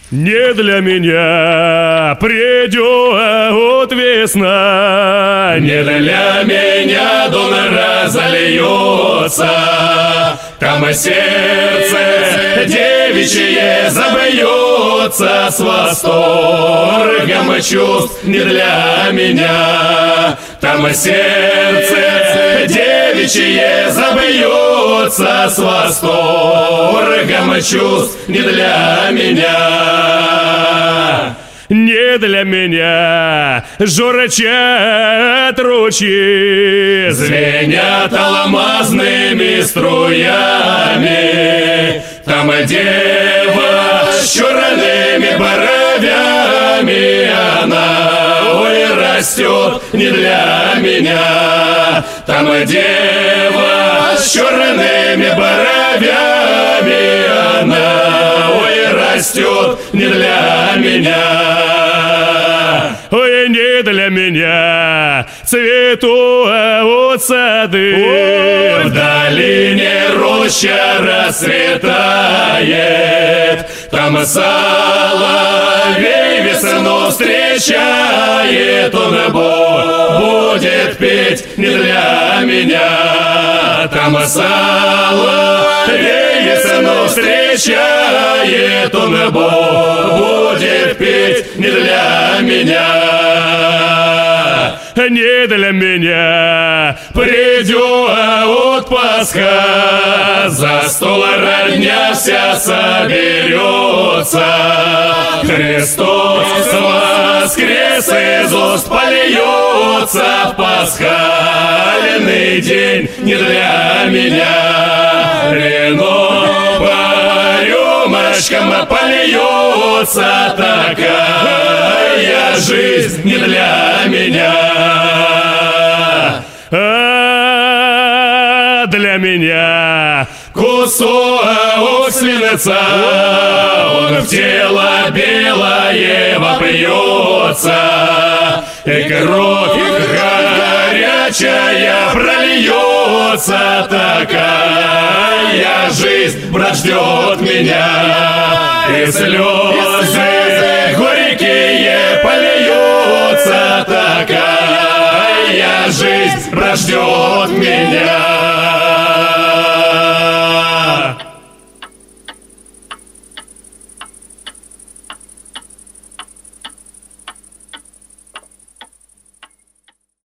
Не для меня придет весна, не для меня дон разольется, там и сердце девичье забьется с восторгом чувств. Не для меня, там и сердце девичье забьется с восторгом чувств. Не для меня. Не для меня журчат ручьи, звенят алмазными струями. Там дева с черными бровями, она ой растет не для меня. Там дева с черными бровями, она ой растет не для меня. Ой, не для меня цветут сады, в долине роща расцветает, там соловей весну встречает, он будет петь не для меня. Там соловей весну встречает, он будет петь не для меня. Не для меня придет Пасха, за стол родня вся соберется. Христос воскрес, из уст польется в пасхальный день не для меня. Вино по рюмочкам польется, такая жизнь не для меня. А для меня кусок свинца, он в тело белое вопьется, и кровь горячая прольется, такая жизнь, брат, ждет меня, и слезы горькие польются, такая жизнь, брат, ждет меня.